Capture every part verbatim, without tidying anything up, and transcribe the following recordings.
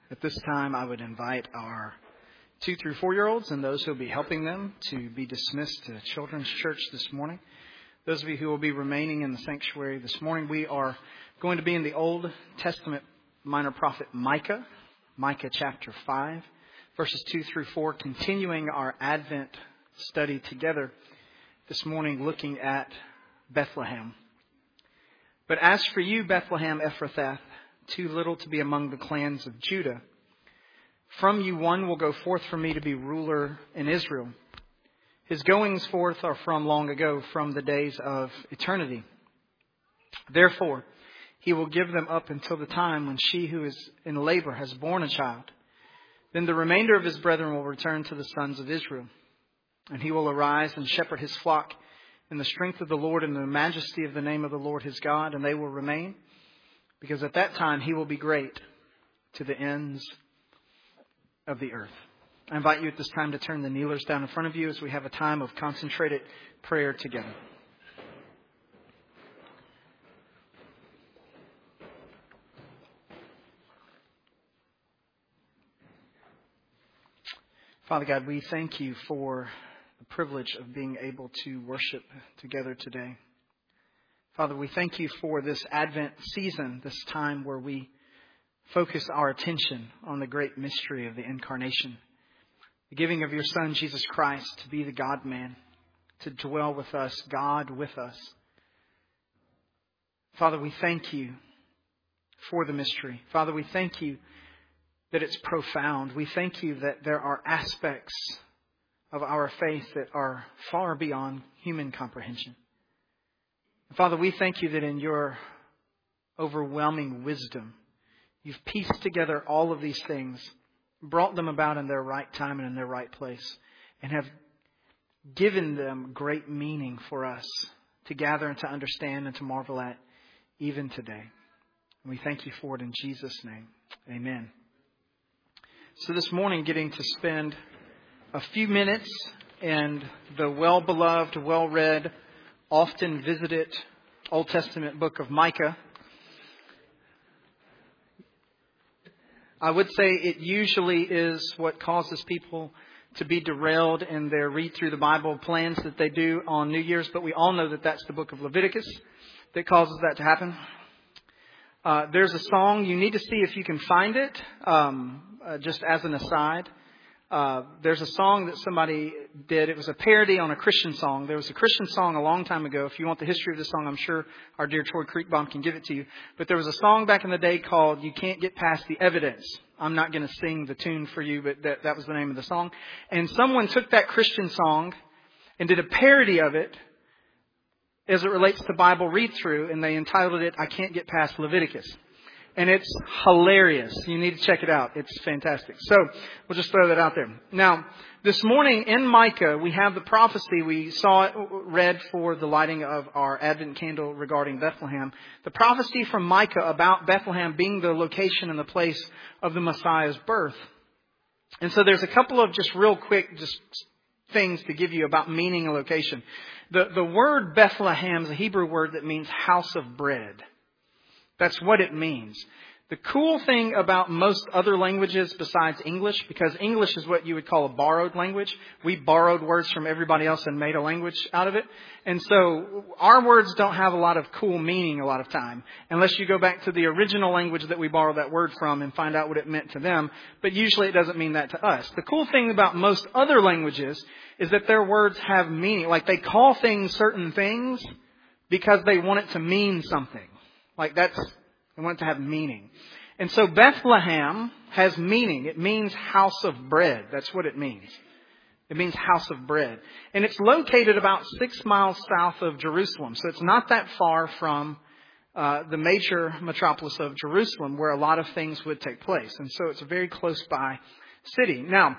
At this time, I would invite our two through four-year-olds and those who will be helping them to be dismissed to Children's Church this morning. Those of you who will be remaining in the sanctuary this morning, we are going to be in the Old Testament minor prophet Micah, Micah chapter five, verses two through four, continuing our Advent study together this morning, looking at Bethlehem. But as for you, Bethlehem Ephrathah, too little to be among the clans of Judah, from you one will go forth for me to be ruler in Israel. His goings forth are from long ago, from the days of eternity. Therefore, he will give them up until the time when she who is in labor has borne a child. Then the remainder of his brethren will return to the sons of Israel. And he will arise and shepherd his flock in the strength of the Lord and the majesty of the name of the Lord his God. And they will remain, because at that time he will be great to the ends of the earth. I invite you at this time to turn the kneelers down in front of you as we have a time of concentrated prayer together. Father God, we thank you for the privilege of being able to worship together today. Father, we thank you for this Advent season, this time where we focus our attention on the great mystery of the incarnation, the giving of your Son, Jesus Christ, to be the God-man, to dwell with us, God with us. Father, we thank you for the mystery. Father, we thank you that it's profound. We thank you that there are aspects of our faith that are far beyond human comprehension. Father, we thank you that in your overwhelming wisdom, you've pieced together all of these things, brought them about in their right time and in their right place, and have given them great meaning for us to gather and to understand and to marvel at even today. And we thank you for it in Jesus' name. Amen. So this morning, getting to spend a few minutes in the well-beloved, well-read, often visited Old Testament book of Micah. I would say it usually is what causes people to be derailed in their read through the Bible plans that they do on New Year's, but we all know that that's the book of Leviticus that causes that to happen. Uh, there's a song, you need to see if you can find it, um, uh, just as an aside. Uh, there's a song that somebody did. It was a parody on a Christian song. There was a Christian song a long time ago. If you want the history of the song, I'm sure our dear Troy Creekbaum can give it to you. But there was a song back in the day called You Can't Get Past the Evidence. I'm not going to sing the tune for you, but that, that was the name of the song. And someone took that Christian song and did a parody of it as it relates to Bible read-through, and they entitled it, I Can't Get Past Leviticus. And it's hilarious. You need to check it out. It's fantastic. So we'll just throw that out there. Now, this morning in Micah, we have the prophecy. We saw it read for the lighting of our Advent candle regarding Bethlehem. The prophecy from Micah about Bethlehem being the location and the place of the Messiah's birth. And so there's a couple of just real quick just things to give you about meaning and location. The, the word Bethlehem is a Hebrew word that means house of bread. That's what it means. The cool thing about most other languages besides English, because English is what you would call a borrowed language. We borrowed words from everybody else and made a language out of it. And so our words don't have a lot of cool meaning a lot of time, unless you go back to the original language that we borrowed that word from and find out what it meant to them. But usually it doesn't mean that to us. The cool thing about most other languages is that their words have meaning. Like they call things certain things because they want it to mean something. Like that's, they want it to have meaning. And so Bethlehem has meaning. It means house of bread. That's what it means. It means house of bread. And it's located about six miles south of Jerusalem. So it's not that far from uh, the major metropolis of Jerusalem where a lot of things would take place. And so it's a very close by city. Now,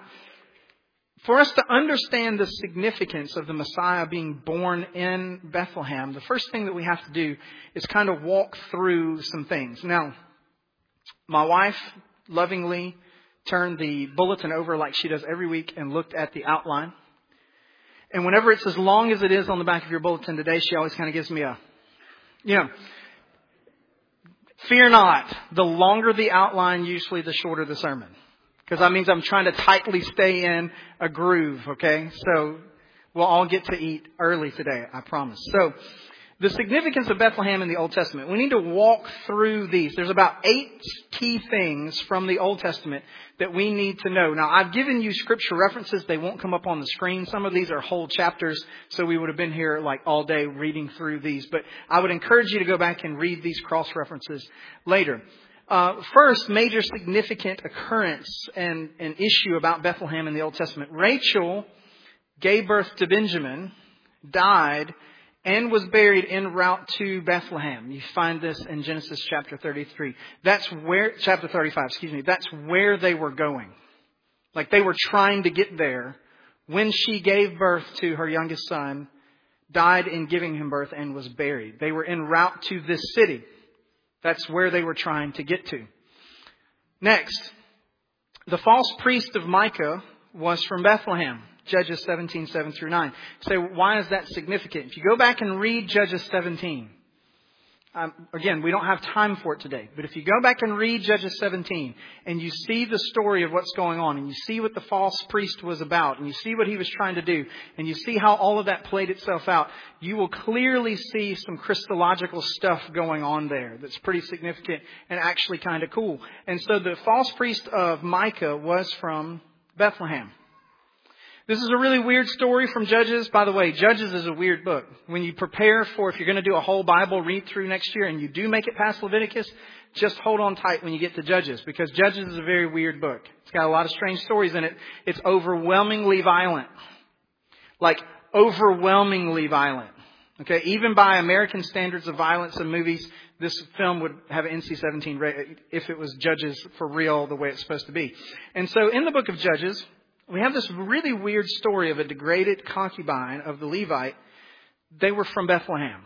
for us to understand the significance of the Messiah being born in Bethlehem, the first thing that we have to do is kind of walk through some things. Now, my wife lovingly turned the bulletin over like she does every week and looked at the outline. And whenever it's as long as it is on the back of your bulletin today, she always kind of gives me a, you know, Fear not. The longer the outline, usually the shorter the sermon. Because that means I'm trying to tightly stay in a groove, okay? So we'll all get to eat early today, I promise. So the significance of Bethlehem in the Old Testament. We need to walk through these. There's about eight key things from the Old Testament that we need to know. Now, I've given you scripture references. They won't come up on the screen. Some of these are whole chapters, so we would have been here like all day reading through these. But I would encourage you to go back and read these cross-references later. Uh, first, major significant occurrence and an issue about Bethlehem in the Old Testament. Rachel gave birth to Benjamin, died, and was buried en route to Bethlehem. You find this in Genesis chapter thirty-three. That's where, chapter thirty-five, excuse me. That's where they were going. Like they were trying to get there when she gave birth to her youngest son, died in giving him birth, and was buried. They were en route to this city. That's where they were trying to get to. Next, the false priest of Micah was from Bethlehem. Judges seventeen, seven through nine. So why is that significant? If you go back and read Judges seventeen, um, again, we don't have time for it today, but if you go back and read Judges seventeen and you see the story of what's going on and you see what the false priest was about and you see what he was trying to do and you see how all of that played itself out, you will clearly see some Christological stuff going on there that's pretty significant and actually kind of cool. And so the false priest of Micah was from Bethlehem. This is a really weird story from Judges. By the way, Judges is a weird book. When you prepare for, if you're going to do a whole Bible read through next year and you do make it past Leviticus, just hold on tight when you get to Judges, because Judges is a very weird book. It's got a lot of strange stories in it. It's overwhelmingly violent. Like, overwhelmingly violent. Okay, even by American standards of violence in movies, this film would have an N C seventeen rating if it was Judges for real the way it's supposed to be. And so in the book of Judges, we have this really weird story of a degraded concubine of the Levite. They were from Bethlehem.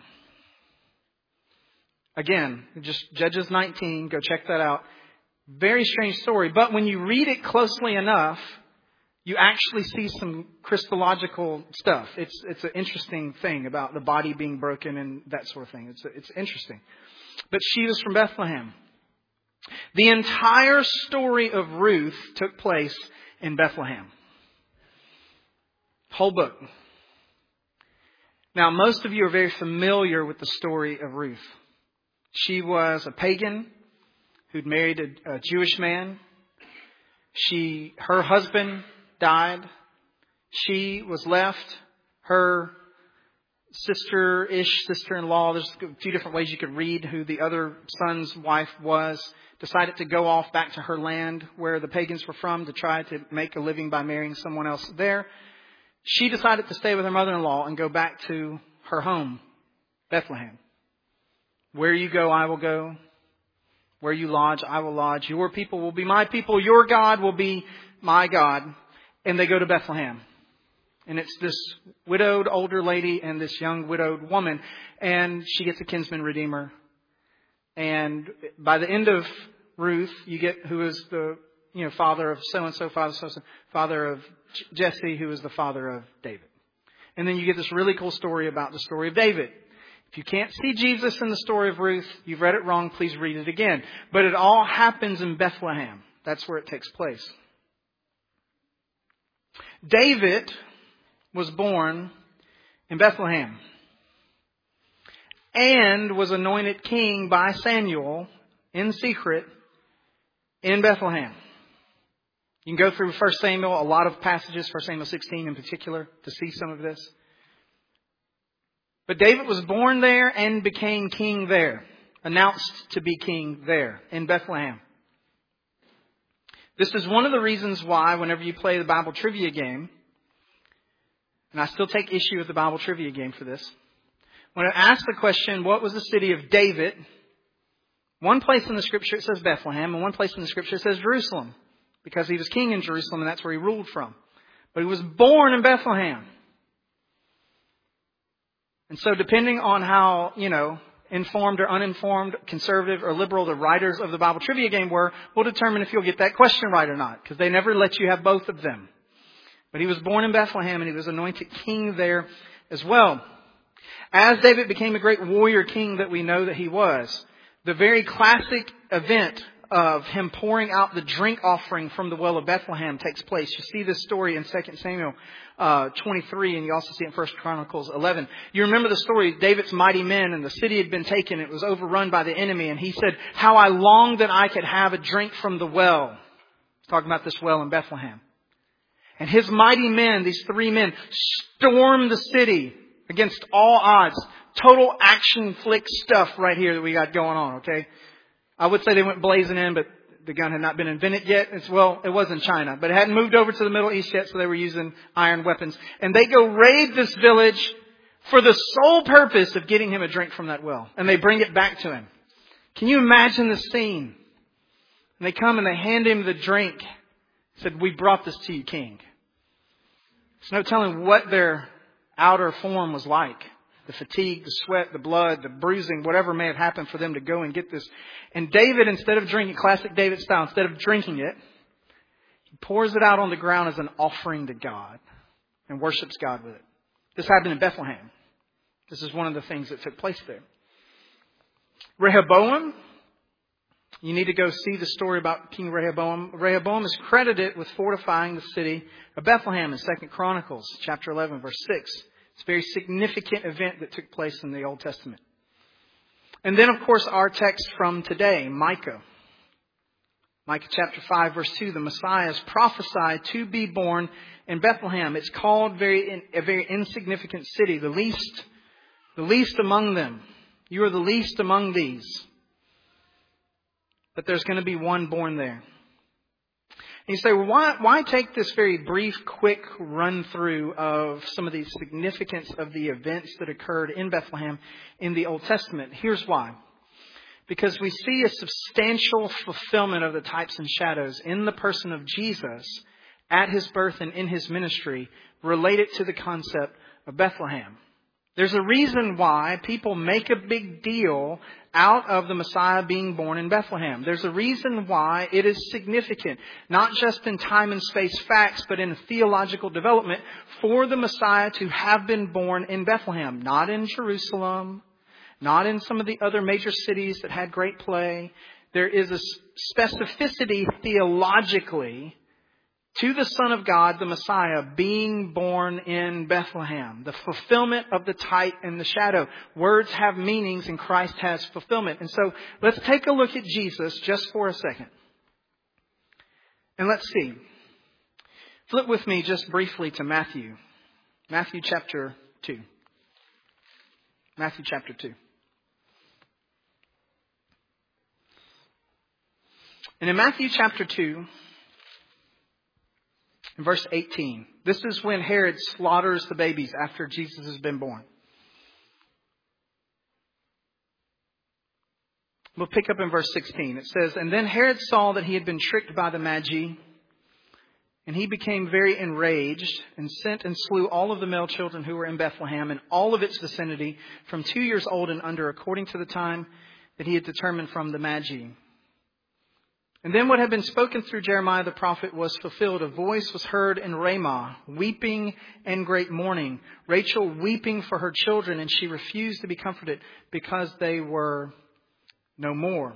Again, just Judges nineteen, go check that out. Very strange story. But when you read it closely enough, you actually see some Christological stuff. It's it's an interesting thing about the body being broken and that sort of thing. It's it's interesting. But she was from Bethlehem. The entire story of Ruth took place in Bethlehem. Whole book. Now, most of you are very familiar with the story of Ruth. She was a pagan who'd married a, a Jewish man. She, her husband died. She was left. Her sister-ish, sister-in-law, there's a few different ways you could read who the other son's wife was, decided to go off back to her land where the pagans were from to try to make a living by marrying someone else there. She decided to stay with her mother-in-law and go back to her home, Bethlehem. Where you go, I will go. Where you lodge, I will lodge. Your people will be my people. Your God will be my God. And they go to Bethlehem. And it's this widowed older lady and this young widowed woman. And she gets a kinsman redeemer. And by the end of Ruth, you get who is the you know father of so-and-so, father of so-and-so, father of Jesse, who is the father of David. And then you get this really cool story about the story of David. If you can't see Jesus in the story of Ruth, you've read it wrong, please read it again. But it all happens in Bethlehem. That's where it takes place. David was born in Bethlehem and was anointed king by Samuel in secret in Bethlehem. You can go through First Samuel, a lot of passages, First Samuel sixteen in particular, to see some of this. But David was born there and became king there, announced to be king there in Bethlehem. This is one of the reasons why whenever you play the Bible trivia game, and I still take issue with the Bible trivia game for this, when I ask the question, what was the city of David? One place in the scripture it says Bethlehem, and one place in the scripture it says Jerusalem, because he was king in Jerusalem and that's where he ruled from. But he was born in Bethlehem. And so depending on how, you know, informed or uninformed, conservative or liberal the writers of the Bible trivia game were, will determine if you'll get that question right or not, because they never let you have both of them. But he was born in Bethlehem and he was anointed king there as well. As David became a great warrior king that we know that he was, The very classic event of him pouring out the drink offering from the well of Bethlehem takes place. You see this story in Second Samuel uh, twenty-three, and you also see it in First Chronicles eleven. You remember the story, David's mighty men, and the city had been taken. It was overrun by the enemy, and he said, "How I long that I could have a drink from the well." He's talking about this well in Bethlehem. And his mighty men, these three men, stormed the city against all odds. Total action flick stuff right here that we got going on, okay? I would say they went blazing in, but the gun had not been invented yet. It's, well, it was in China, but it hadn't moved over to the Middle East yet, so they were using iron weapons. And they go raid this village for the sole purpose of getting him a drink from that well. And they bring it back to him. Can you imagine the scene? And they come and they hand him the drink. Said, "We brought this to you, King." There's no telling what their outer form was like. The fatigue, the sweat, the blood, the bruising, whatever may have happened for them to go and get this. And David, instead of drinking, classic David style, instead of drinking it, he pours it out on the ground as an offering to God and worships God with it. This happened in Bethlehem. This is one of the things that took place there. Rehoboam, you need to go see the story about King Rehoboam. Rehoboam is credited with fortifying the city of Bethlehem in Second Chronicles chapter eleven, verse six. It's a very significant event that took place in the Old Testament. And then, of course, our text from today, Micah. Micah chapter five, verse two, the Messiah is prophesied to be born in Bethlehem. It's called very a very insignificant city, the least, the least among them. You are the least among these. But there's going to be one born there. And you say, well, why, why take this very brief, quick run through of some of the significance of the events that occurred in Bethlehem in the Old Testament? Here's why. Because we see a substantial fulfillment of the types and shadows in the person of Jesus at his birth and in his ministry related to the concept of Bethlehem. There's a reason why people make a big deal out of the Messiah being born in Bethlehem. There's a reason why it is significant, not just in time and space facts, but in theological development for the Messiah to have been born in Bethlehem, not in Jerusalem, not in some of the other major cities that had great play. There is a specificity theologically to the Son of God, the Messiah, being born in Bethlehem. The fulfillment of the type and the shadow. Words have meanings and Christ has fulfillment. And so let's take a look at Jesus just for a second. And let's see. Flip with me just briefly to Matthew. Matthew chapter two. Matthew chapter two. And in Matthew chapter two, in verse eighteen, this is when Herod slaughters the babies after Jesus has been born. We'll pick up in verse sixteen. It says, "And then Herod saw that he had been tricked by the Magi, and he became very enraged and sent and slew all of the male children who were in Bethlehem and all of its vicinity from two years old and under, according to the time that he had determined from the Magi. And then what had been spoken through Jeremiah the prophet was fulfilled. A voice was heard in Ramah, weeping and great mourning. Rachel weeping for her children, and she refused to be comforted because they were no more.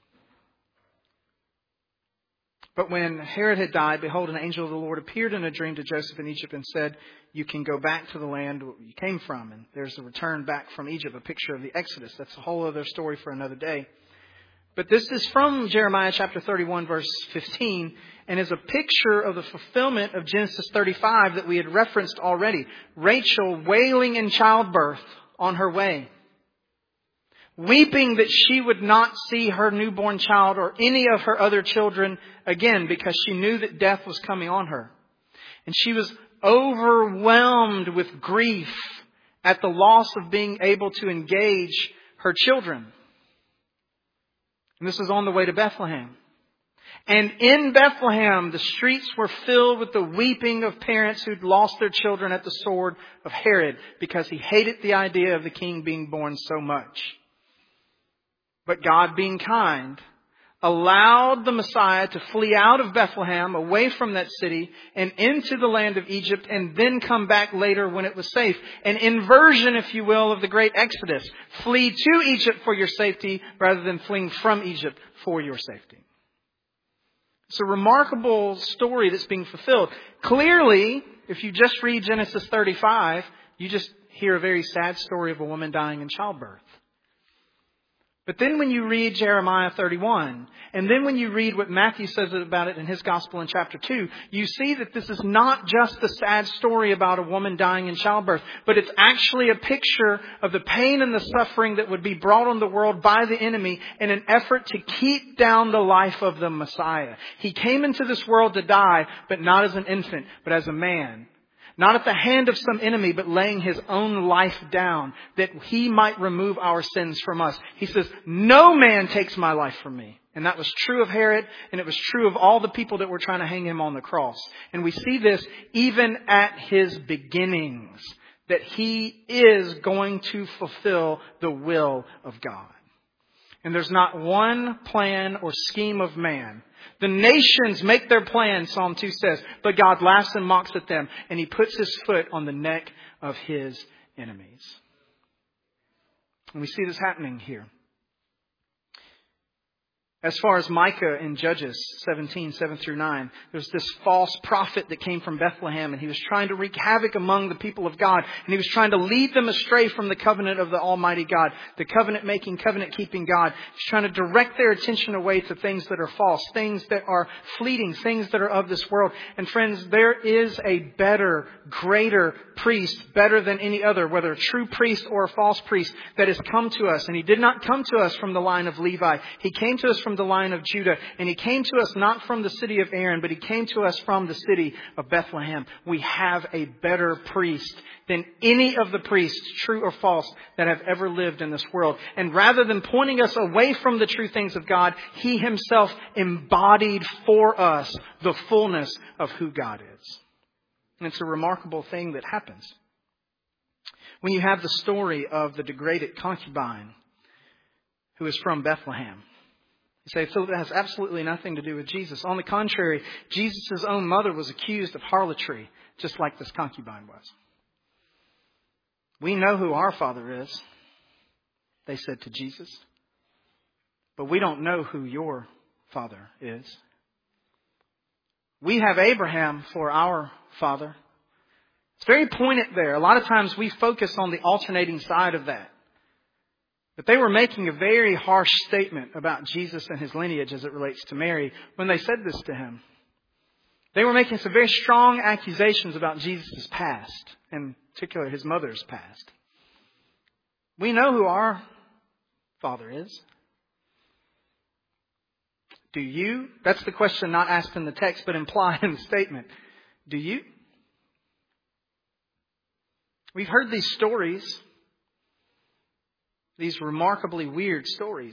But when Herod had died, behold, an angel of the Lord appeared in a dream to Joseph in Egypt and said, you can go back to the land you came from. And there's a return back from Egypt, a picture of the Exodus. That's a whole other story for another day. But this is from Jeremiah chapter thirty-one, verse fifteen, and is a picture of the fulfillment of Genesis thirty-five that we had referenced already. Rachel wailing in childbirth on her way, weeping that she would not see her newborn child or any of her other children again because she knew that death was coming on her. And she was overwhelmed with grief at the loss of being able to engage her children. And this was on the way to Bethlehem. And in Bethlehem, the streets were filled with the weeping of parents who'd lost their children at the sword of Herod because he hated the idea of the king being born so much. But God, being kind, allowed the Messiah to flee out of Bethlehem, away from that city, and into the land of Egypt, and then come back later when it was safe. An inversion, if you will, of the great Exodus. Flee to Egypt for your safety rather than fleeing from Egypt for your safety. It's a remarkable story that's being fulfilled. Clearly, if you just read Genesis thirty-five, you just hear a very sad story of a woman dying in childbirth. But then when you read Jeremiah thirty-one, and then when you read what Matthew says about it in his gospel in chapter two, you see that this is not just a sad story about a woman dying in childbirth, but it's actually a picture of the pain and the suffering that would be brought on the world by the enemy in an effort to keep down the life of the Messiah. He came into this world to die, but not as an infant, but as a man. Not at the hand of some enemy, but laying his own life down that he might remove our sins from us. He says, no man takes my life from me. And that was true of Herod, and it was true of all the people that were trying to hang him on the cross. And we see this even at his beginnings, that he is going to fulfill the will of God. And there's not one plan or scheme of man. The nations make their plans, Psalm two says, but God laughs and mocks at them, and He puts His foot on the neck of His enemies. And we see this happening here. As far as Micah in Judges seventeen, seven through nine, there's this false prophet that came from Bethlehem, and he was trying to wreak havoc among the people of God, and he was trying to lead them astray from the covenant of the Almighty God, the covenant-making, covenant-keeping God. He's trying to direct their attention away to things that are false, things that are fleeting, things that are of this world. And friends, there is a better, greater priest, better than any other, whether a true priest or a false priest, that has come to us. And He did not come to us from the line of Levi. He came to us from the line of Judah. And He came to us not from the city of Aaron, but He came to us from the city of Bethlehem. We have a better priest than any of the priests, true or false, that have ever lived in this world. And rather than pointing us away from the true things of God, He Himself embodied for us the fullness of who God is. And it's a remarkable thing that happens. When you have the story of the degraded concubine who is from Bethlehem, you say, so that has absolutely nothing to do with Jesus. On the contrary, Jesus' own mother was accused of harlotry, just like this concubine was. We know who our Father is, they said to Jesus. But we don't know who your Father is. We have Abraham for our Father. It's very pointed there. A lot of times we focus on the alternating side of that. But they were making a very harsh statement about Jesus and His lineage as it relates to Mary when they said this to Him. They were making some very strong accusations about Jesus' past, in particular His mother's past. We know who our Father is. Do you? That's the question not asked in the text, but implied in the statement. Do you? We've heard these stories. These remarkably weird stories.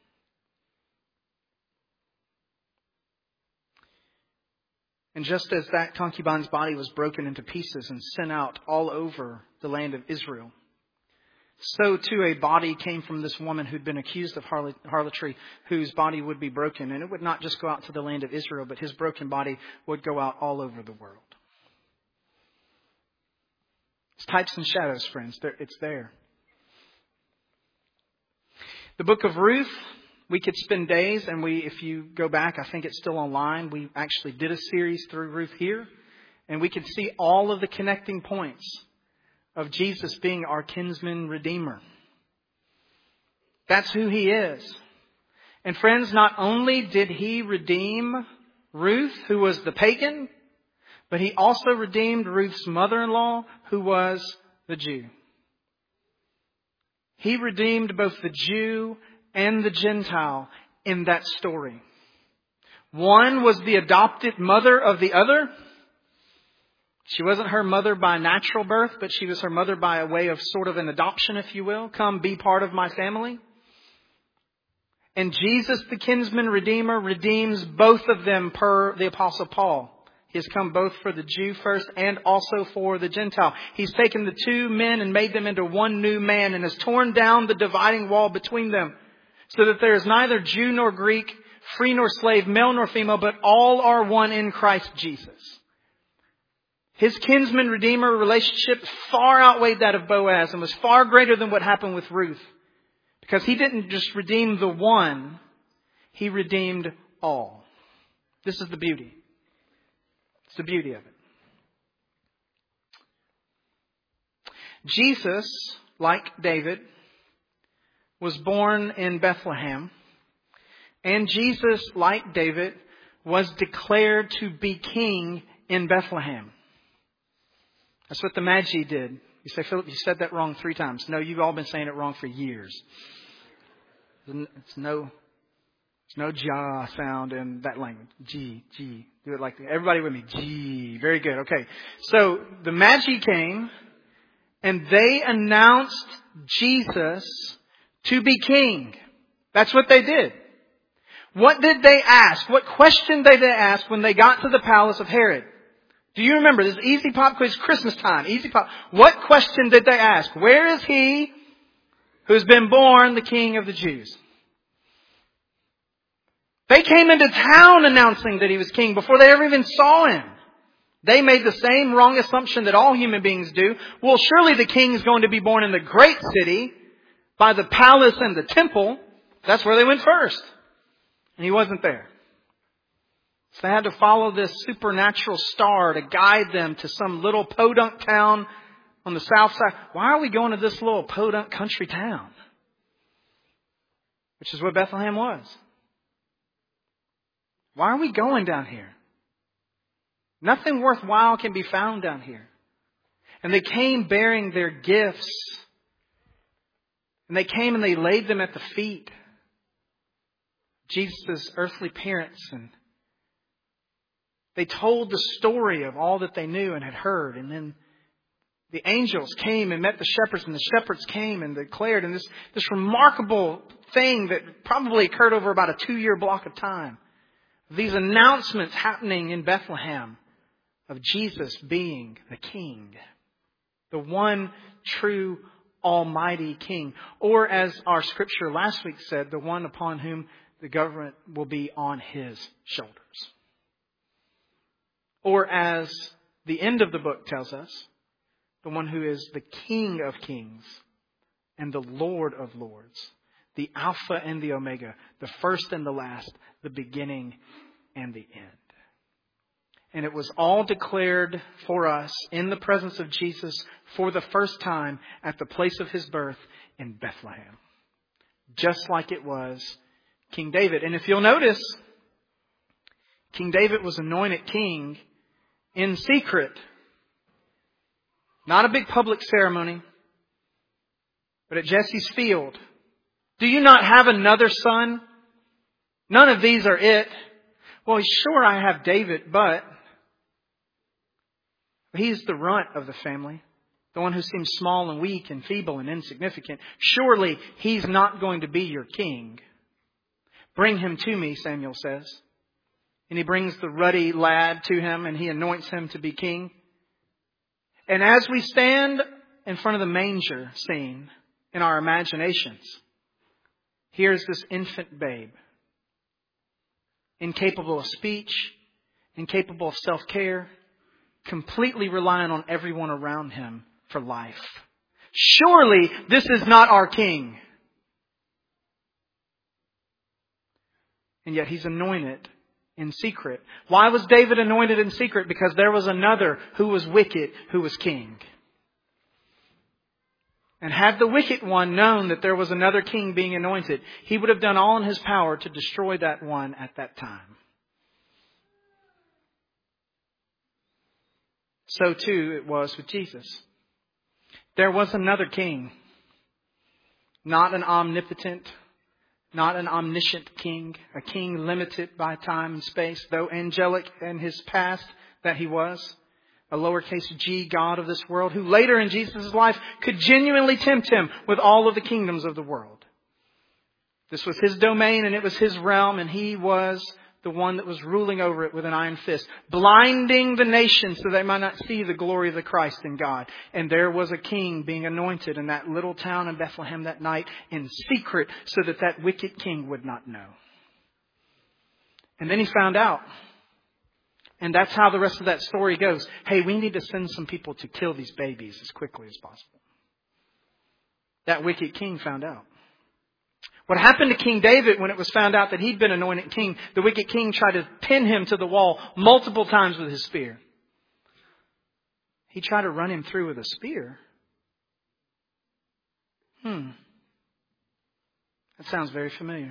And just as that concubine's body was broken into pieces and sent out all over the land of Israel, so too a body came from this woman who'd been accused of harlotry, whose body would be broken. And it would not just go out to the land of Israel, but his broken body would go out all over the world. It's types and shadows, friends. It's there. The book of Ruth, we could spend days, and we, if you go back, I think it's still online. We actually did a series through Ruth here, and we could see all of the connecting points of Jesus being our kinsman redeemer. That's who He is. And friends, not only did He redeem Ruth, who was the pagan, but He also redeemed Ruth's mother-in-law, who was the Jew. He redeemed both the Jew and the Gentile in that story. One was the adopted mother of the other. She wasn't her mother by natural birth, but she was her mother by a way of sort of an adoption, if you will. Come be part of my family. And Jesus, the kinsman redeemer, redeems both of them per the Apostle Paul. He has come both for the Jew first and also for the Gentile. He's taken the two men and made them into one new man and has torn down the dividing wall between them so that there is neither Jew nor Greek, free nor slave, male nor female, but all are one in Christ Jesus. His kinsman-redeemer relationship far outweighed that of Boaz and was far greater than what happened with Ruth. Because he didn't just redeem the one, he redeemed all. This is the beauty. It's the beauty of it. Jesus, like David, was born in Bethlehem. And Jesus, like David, was declared to be king in Bethlehem. That's what the Magi did. You say, Philip, you said that wrong three times. No, you've all been saying it wrong for years. It's no, it's no ja sound in that language. G, G. Do it like that. Everybody with me. G. Very good. Okay. So the Magi came and they announced Jesus to be king. That's what they did. What did they ask? What question did they ask when they got to the palace of Herod? Do you remember? This is easy pop quiz, Christmas time. Easy pop. What question did they ask? Where is he who's been born the King of the Jews? They came into town announcing that he was king before they ever even saw him. They made the same wrong assumption that all human beings do. Well, surely the king is going to be born in the great city by the palace and the temple. That's where they went first. And he wasn't there. So they had to follow this supernatural star to guide them to some little podunk town on the south side. Why are we going to this little podunk country town? Which is what Bethlehem was. Why are we going down here? Nothing worthwhile can be found down here. And they came bearing their gifts. And they came and they laid them at the feet of Jesus' earthly parents. And they told the story of all that they knew and had heard. And then the angels came and met the shepherds. And the shepherds came and declared. And this, this remarkable thing that probably occurred over about a two-year block of time. These announcements happening in Bethlehem of Jesus being the King. The one true Almighty King. Or as our scripture last week said, the one upon whom the government will be on his shoulders. Or as the end of the book tells us, the one who is the King of Kings and the Lord of Lords. The Alpha and the Omega, the first and the last, the beginning and the end. And it was all declared for us in the presence of Jesus for the first time at the place of his birth in Bethlehem. Just like it was King David. And if you'll notice, King David was anointed king in secret. Not a big public ceremony, but at Jesse's field. Do you not have another son? None of these are it. Well, sure, I have David, but he's the runt of the family. The one who seems small and weak and feeble and insignificant. Surely he's not going to be your king. Bring him to me, Samuel says. And he brings the ruddy lad to him and he anoints him to be king. And as we stand in front of the manger scene in our imaginations, here's this infant babe, incapable of speech, incapable of self-care, completely relying on everyone around him for life. Surely this is not our king. And yet he's anointed in secret. Why was David anointed in secret? Because there was another who was wicked, who was king. And had the wicked one known that there was another king being anointed, he would have done all in his power to destroy that one at that time. So too it was with Jesus. There was another king. Not an omnipotent, not an omniscient king. A king limited by time and space, though angelic in his past that he was. A lowercase g God of this world, who later in Jesus' life could genuinely tempt him with all of the kingdoms of the world. This was his domain and it was his realm, and he was the one that was ruling over it with an iron fist, blinding the nations so they might not see the glory of the Christ in God. And there was a king being anointed in that little town in Bethlehem that night in secret so that that wicked king would not know. And then he found out. And that's how the rest of that story goes. Hey, we need to send some people to kill these babies as quickly as possible. That wicked king found out. What happened to King David when it was found out that he'd been anointed king, the wicked king tried to pin him to the wall multiple times with his spear. He tried to run him through with a spear. Hmm. That sounds very familiar.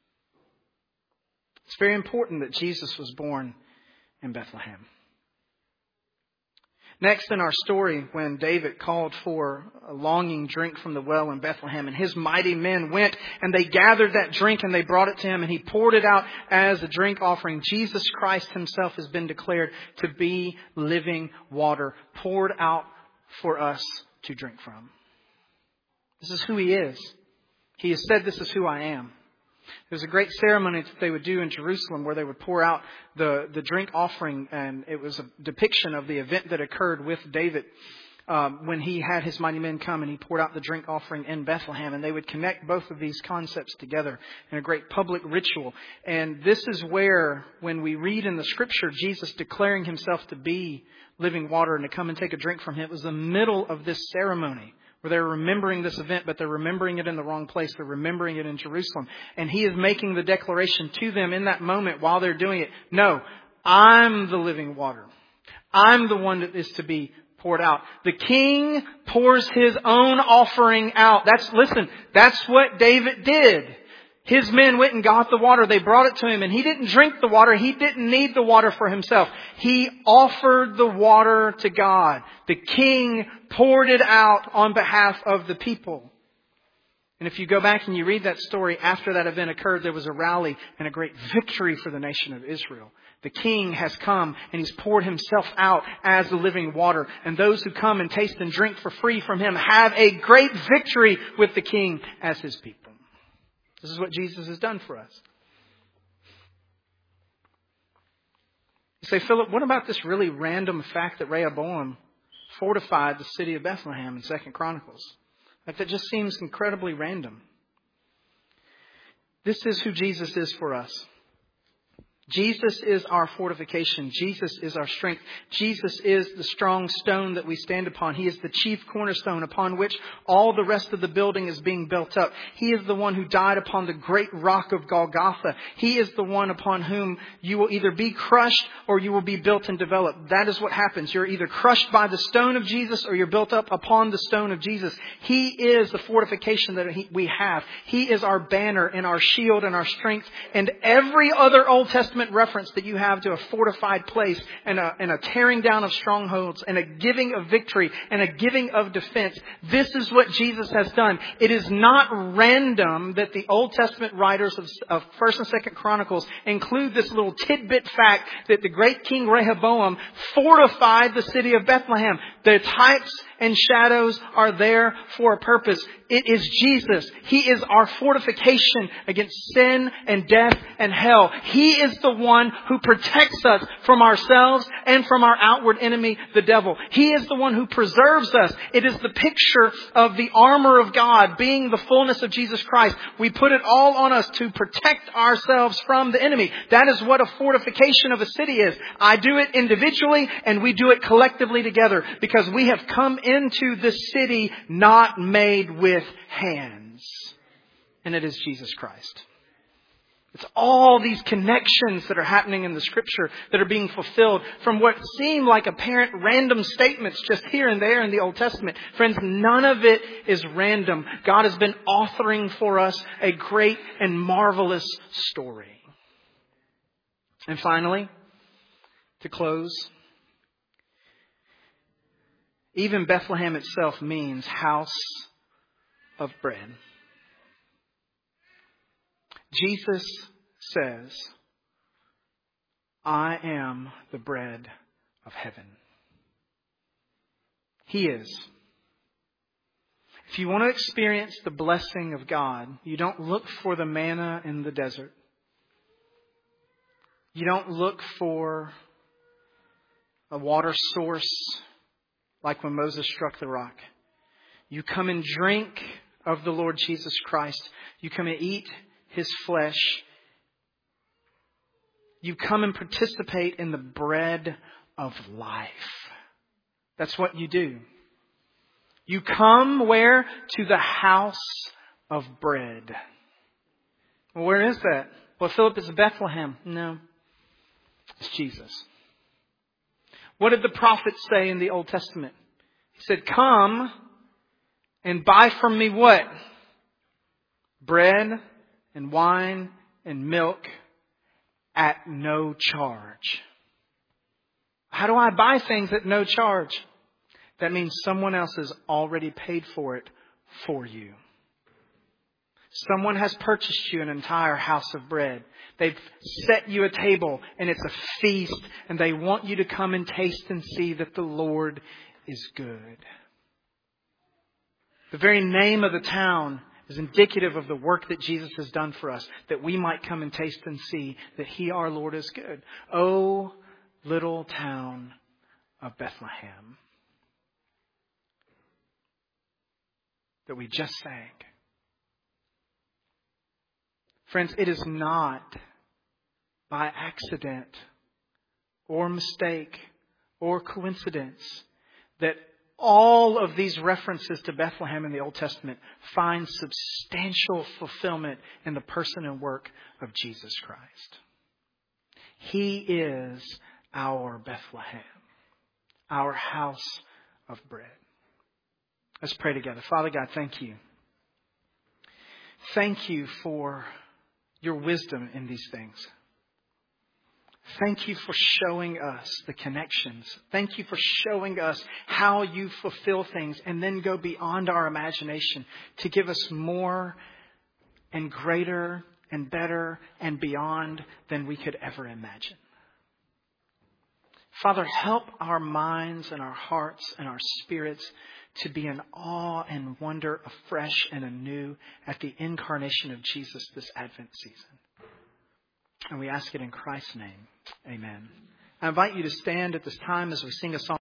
It's very important that Jesus was born in Bethlehem. Next in our story, when David called for a longing drink from the well in Bethlehem, and his mighty men went and they gathered that drink and they brought it to him and he poured it out as a drink offering. Jesus Christ himself has been declared to be living water poured out for us to drink from. This is who he is. He has said, "This is who I am." There's a great ceremony that they would do in Jerusalem where they would pour out the, the drink offering. And it was a depiction of the event that occurred with David um, when he had his mighty men come and he poured out the drink offering in Bethlehem. And they would connect both of these concepts together in a great public ritual. And this is where, when we read in the scripture, Jesus declaring himself to be living water and to come and take a drink from him, it was the middle of this ceremony, where they're remembering this event, but they're remembering it in the wrong place. They're remembering it in Jerusalem. And he is making the declaration to them in that moment while they're doing it. No, I'm the living water. I'm the one that is to be poured out. The king pours his own offering out. That's, listen, that's what David did. His men went and got the water. They brought it to him and he didn't drink the water. He didn't need the water for himself. He offered the water to God. The king poured it out on behalf of the people. And if you go back and you read that story, after that event occurred, there was a rally and a great victory for the nation of Israel. The king has come and he's poured himself out as the living water. And those who come and taste and drink for free from him have a great victory with the king as his people. This is what Jesus has done for us. You say, Philip, what about this really random fact that Rehoboam fortified the city of Bethlehem in Second Chronicles? Like, that just seems incredibly random. This is who Jesus is for us. Jesus is our fortification. Jesus is our strength. Jesus is the strong stone that we stand upon. He is the chief cornerstone upon which all the rest of the building is being built up. He is the one who died upon the great rock of Golgotha. He is the one upon whom you will either be crushed or you will be built and developed. That is what happens. You're either crushed by the stone of Jesus or you're built up upon the stone of Jesus. He is the fortification that we have. He is our banner and our shield and our strength. And every other Old Testament reference that you have to a fortified place and a, and a tearing down of strongholds and a giving of victory and a giving of defense. This is what Jesus has done. It is not random that the Old Testament writers of, of First and Second Chronicles include this little tidbit fact that the great King Rehoboam fortified the city of Bethlehem. The types and shadows are there for a purpose. It is Jesus. He is our fortification against sin and death and hell. He is the one who protects us from ourselves and from our outward enemy, the devil. He is the one who preserves us. It is the picture of the armor of God being the fullness of Jesus Christ. We put it all on us to protect ourselves from the enemy. That is what a fortification of a city is. I do it individually and we do it collectively together because we have come into this city not made with hands. And it is Jesus Christ. It's all these connections that are happening in the scripture that are being fulfilled from what seem like apparent random statements just here and there in the Old Testament. Friends, none of it is random. God has been authoring for us a great and marvelous story. And finally, to close, even Bethlehem itself means house of bread. Jesus says, I am the bread of heaven. He is. If you want to experience the blessing of God, you don't look for the manna in the desert. You don't look for a water source like when Moses struck the rock. You come and drink of the Lord Jesus Christ. You come and eat His flesh. You come and participate in the bread of life. That's what you do. You come where? To the house of bread. Well, where is that? Well, Philip, it's Bethlehem. No, it's Jesus. What did the prophet say in the Old Testament? He said, come and buy from me what? Bread and wine and milk at no charge. How do I buy things at no charge? That means someone else has already paid for it for you. Someone has purchased you an entire house of bread. They've set you a table and it's a feast, and they want you to come and taste and see that the Lord is good. The very name of the town is indicative of the work that Jesus has done for us, that we might come and taste and see that He, our Lord, is good. Oh, little town of Bethlehem that we just sang. Friends, it is not by accident or mistake or coincidence that all of these references to Bethlehem in the Old Testament find substantial fulfillment in the person and work of Jesus Christ. He is our Bethlehem, our house of bread. Let's pray together. Father God, thank you. Thank you for your wisdom in these things. Thank you for showing us the connections. Thank you for showing us how you fulfill things and then go beyond our imagination to give us more and greater and better and beyond than we could ever imagine. Father, help our minds and our hearts and our spirits to be in awe and wonder afresh and anew at the incarnation of Jesus this Advent season. And we ask it in Christ's name. Amen. I invite you to stand at this time as we sing a song.